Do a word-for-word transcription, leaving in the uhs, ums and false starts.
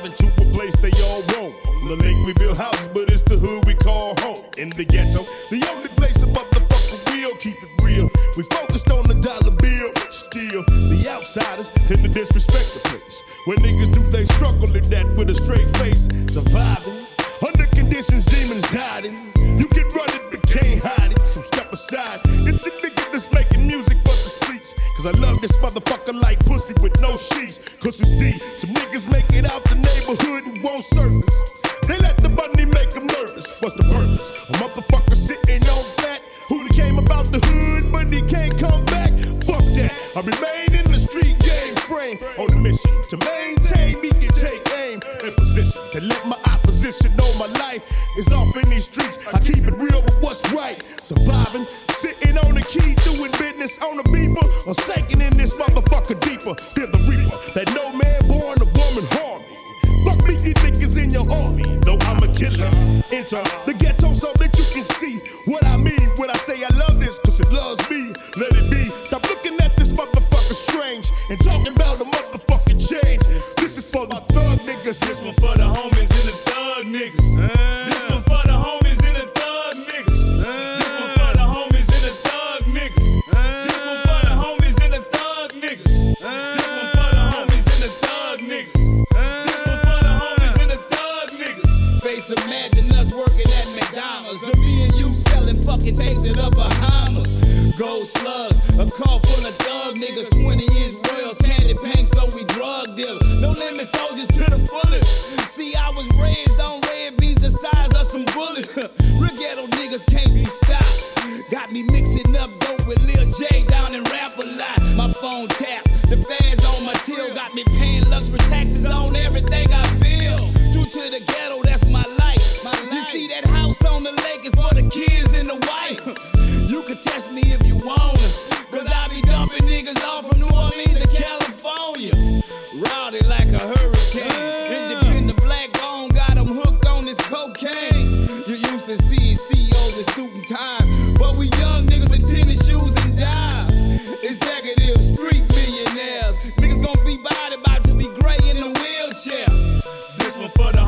Island to a place they all roam. On the lake we build houses, but it's the hood we call home. In the ghetto, the only place above the fucking wheel, keep it real. We focused on the dollar bill, still the outsiders tend to disrespect the place. When niggas do they struggle in that with a straight face, surviving under conditions demons died in. You can run it but can't hide it, so step aside. It's the nigga that's making music for the streets. Cause I love this motherfucker like pussy with no sheets. Cause it's D, some niggas make it out the neighborhood and won't surface. They let the money make them nervous. What's the purpose? A motherfucker sitting on that who came about the hood but he can't come back. Fuck that, I remain in the street game frame, on a mission to maintain me and take aim and position to let my opposition know my life is off in these streets. I keep it real with what's right, surviving, sitting on the key, doing business on the beeper, or sinking in this motherfucker deeper. Feel the reaper, that no man born a woman harm me. Fuck me, you niggas in your army, though I'm a killer. Enter the ghetto so that you can see what I mean when I say I love this, cause it loves me. Let it be. Stop looking at this motherfucker strange and talking about a motherfucking change. This is for the thug niggas. This one for the homies and the thug niggas. This one for the homies and the thug niggas. This one for the homies and the thug niggas. This one for the homies and the thug niggas. This one for the homies and the thug niggas. This one for the homies and the thug niggas. Face, imagine us working at McDonald's, or me and you selling fucking things in the Bahamas. Gold slug, a car full of thug niggas, twenty inch royals, candy paint, so we drug dealers. No limit soldiers to the fullest. See, I was raised on red beans the size of some bullets. Real ghetto niggas can't be stopped. Got me mixing up dope with Lil J down in Rap a lot. My phone tap, the fans on my till, got me paying luxury taxes on everything I build. True to the ghetto, that's my life. My life. You see that house on the lake is for the kids and the wife. You can test me if you wanna, cause I be dumping niggas off from New Orleans to California. Rowdy like a hurricane. Independent black bone got them hooked on this cocaine. You used to see C E Os in suit and tie, but we young niggas in tennis shoes and dives. Executive street millionaires. Niggas gon' be body about to be gray in the wheelchair. This one for the